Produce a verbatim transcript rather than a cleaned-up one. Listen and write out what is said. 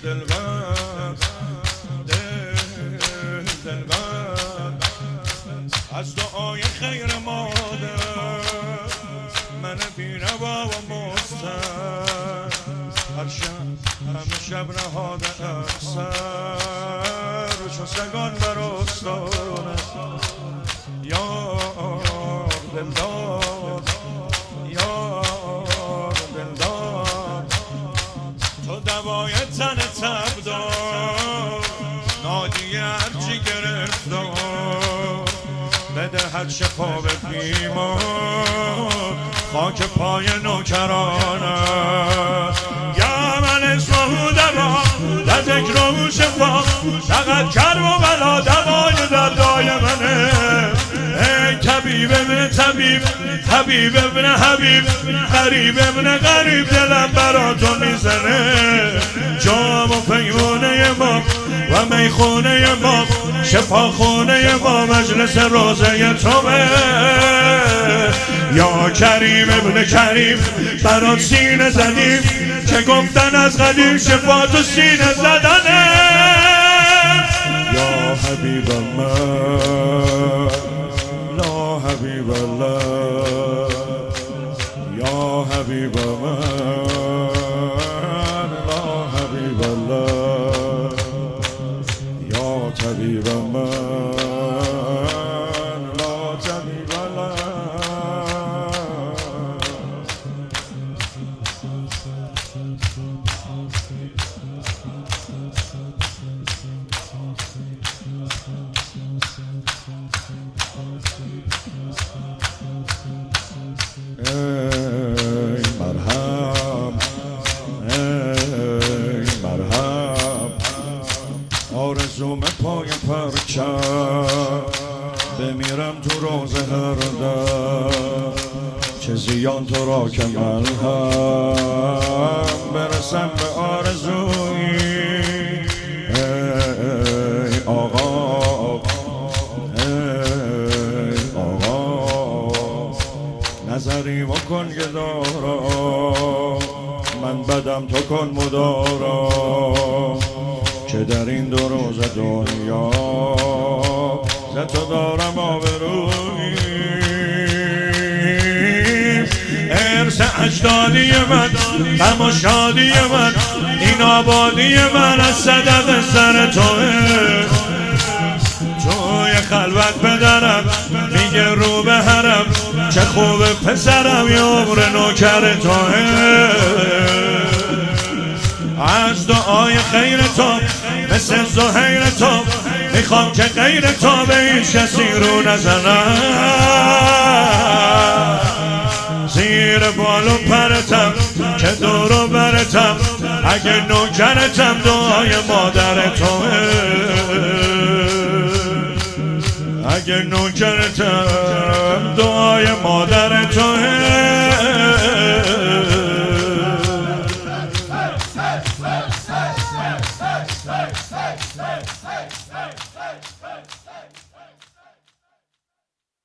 دلبر دل دلبر از دعای خیر مادر من بی‌نوا و مستر هر شب همه شب نهاده افسر چو سگان بر آستانه یار دلدار یار دلدار تو دوای تن تب دار نادی هرچی گرفتار بدهد شفا به بیمار خاک پای نوکرانه یا من اسمه دوا و ذکر و شفا فقط کرب و بلا دوای دردای منه ای طبیب ابن طبیب حبیب ابن حبیب غریب ابن غریب دلم برا تو میزنه جام و پیمونه ما و میخونه ما شفاخونه ما مجلس روزه توبه یا کریم ابن کریم برات سینه زدیم که گفتن از قدیم شفا تو سینه زدنه یا حبیب الله لا حبیب الله یا حبیب الله لا حبیب الله یا طبیب من لا طبیب الله ای مرهم ای مرهم آرزوم پای پرچم بمیرم تو روز هر دم چه زیان تو را که ملهم برسم به آرزوی ای آقا ای آقا نظری بکن گدارا من بدم تو کن مدارا که در این دو روز دنیا ز تو دارم آبرویی ارث اجدادی من غم و شادی من این آبادی من از صدق سر توه توی خلوت بدرم میگه رو به حرم چه خوب پسرم یه عمر نوکر توه از دعای خیر تو مثل زهیر تو میخوام که غیر تو به هیچ کسی رو نزنم زیر بال و پرتم که دور و برتم اگه نوکرتم دعای مادر توه اگه نوکرتم دعای مادر توه